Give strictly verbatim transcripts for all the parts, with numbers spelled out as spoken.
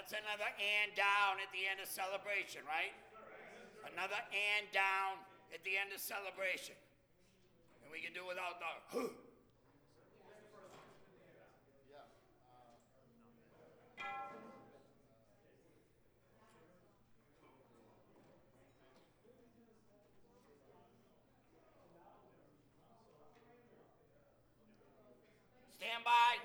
That's another and down at the end of celebration, right? Another and down at the end of celebration. And we can do without the huh. Stand by.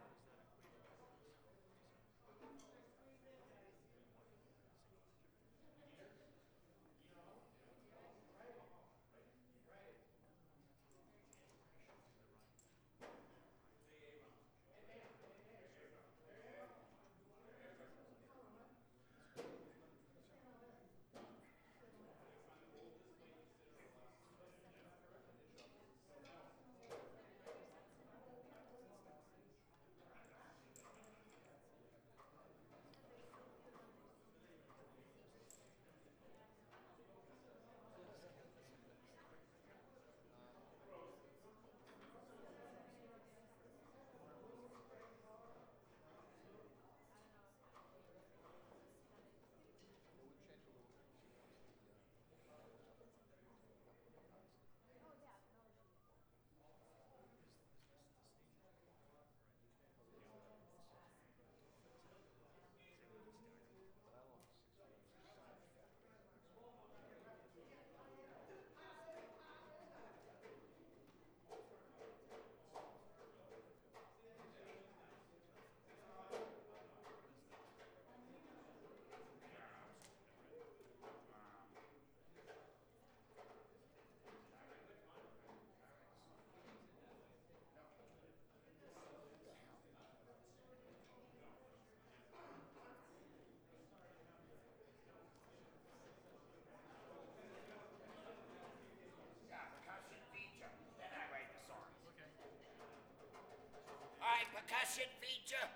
Percussion feature.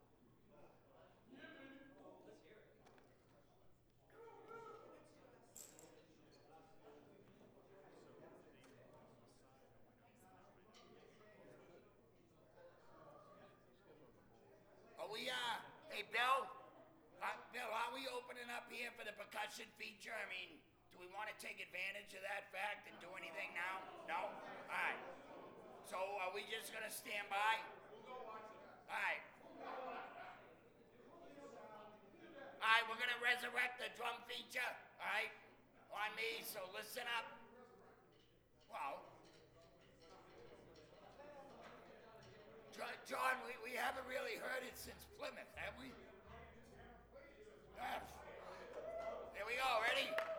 Are we, uh, hey, Bill? Uh, Bill, are we opening up here for the percussion feature? I mean, do we want to take advantage of that fact and do anything now? No? All right. So are we just going to stand by? All right. All right, we're going to resurrect the drum feature, all right, on me, so listen up. Well, John, we, we haven't really heard it since Plymouth, have we? Yes. Here we go, ready?